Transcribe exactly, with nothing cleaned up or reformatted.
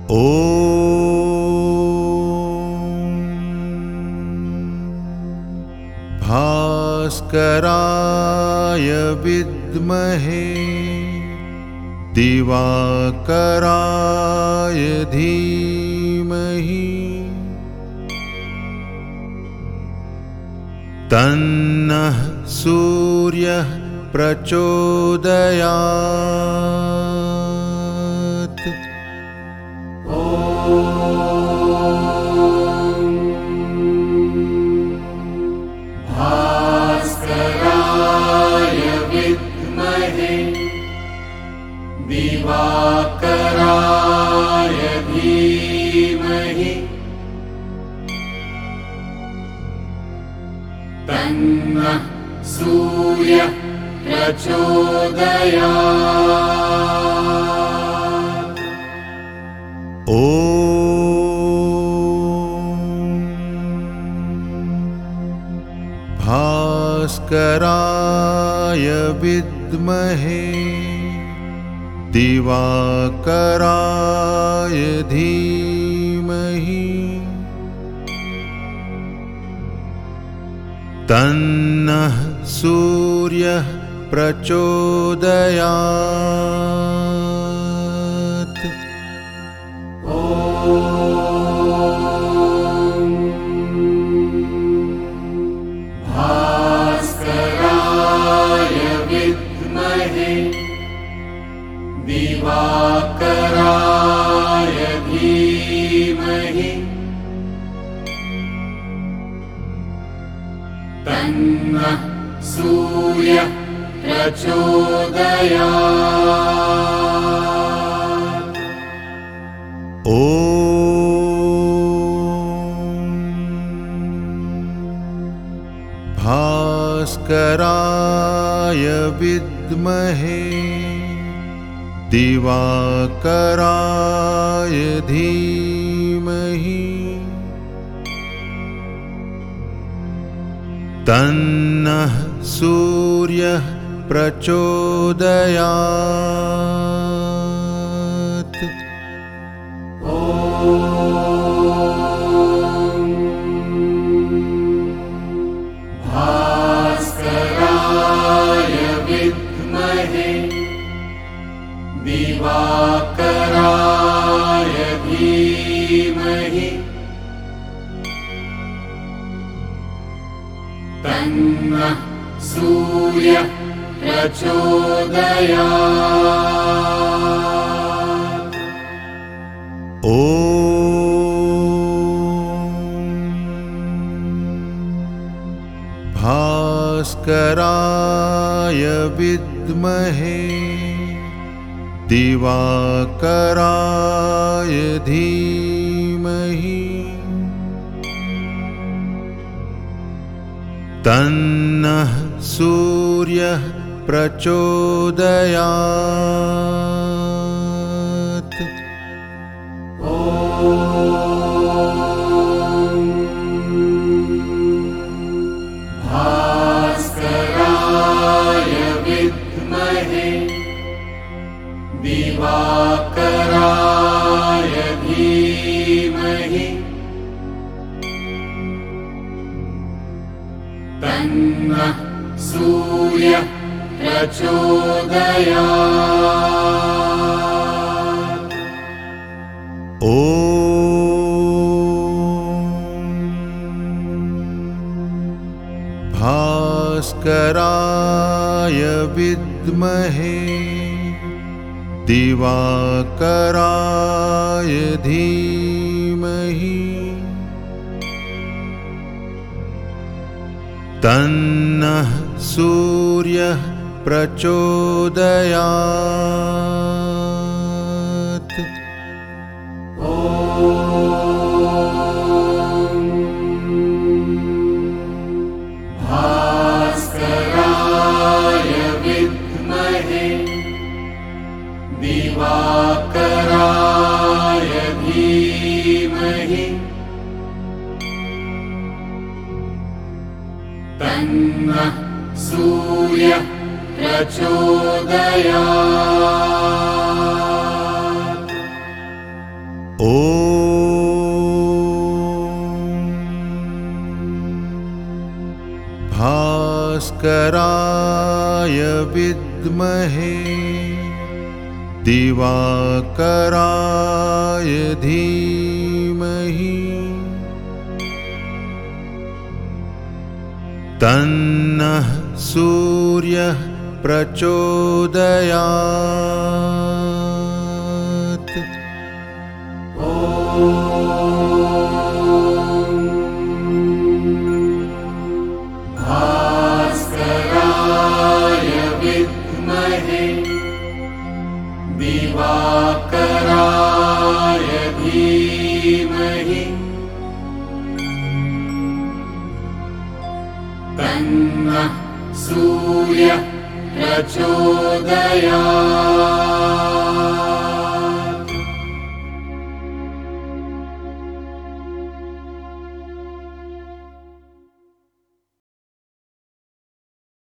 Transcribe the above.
भास्कराय विद्महे दिवाकराय धीमहि तन्नः सूर्यः प्रचोदयात्। भास्कराय विद्महे दिवाकराय धीमहि तन्नः सूर्यः प्रचोदयात्। ॐ भास्कराय विद्महे दिवाकराय धीमहि तन्नः सूर्यः प्रचोदयात्। भास्कराय विद्महे दिवाकराय धीमहि तन्नः सूर्यः प्रचोदयात्। ॐ भास्कराय विद्महे दिवाकराय धीमहि तन्नः सूर्यः प्रचोदयात्। भास्कराय विद्महे दिवाकराय धीमहि तन्नः सूर्यः प्रचोदयात्। ॐ भास्कराय विद्महे दिवाकराय धीमहि तन्नः सूर्यः प्रचोदयात्। भास्कराय विद्महे दिवाकराय धीमहि तन्नः सूर्यः प्रचोदयात्। ॐ भास्कराय विद्महे दिवाकराय धीमहि तन्नः सूर्यः प्रचोदयात्। भास्कराय विद्महे दिवाकराय धीमहि तन्नः सूर्यः प्रचोदयात्। ॐ भास्कराय विद्महे दिवाकराय धीमहि तन्नः सूर्यः प्रचोदयात्। भास्कराय विद्महे दिवाकराय धीमहि तन्नः सूर्यः प्रचोदयात्।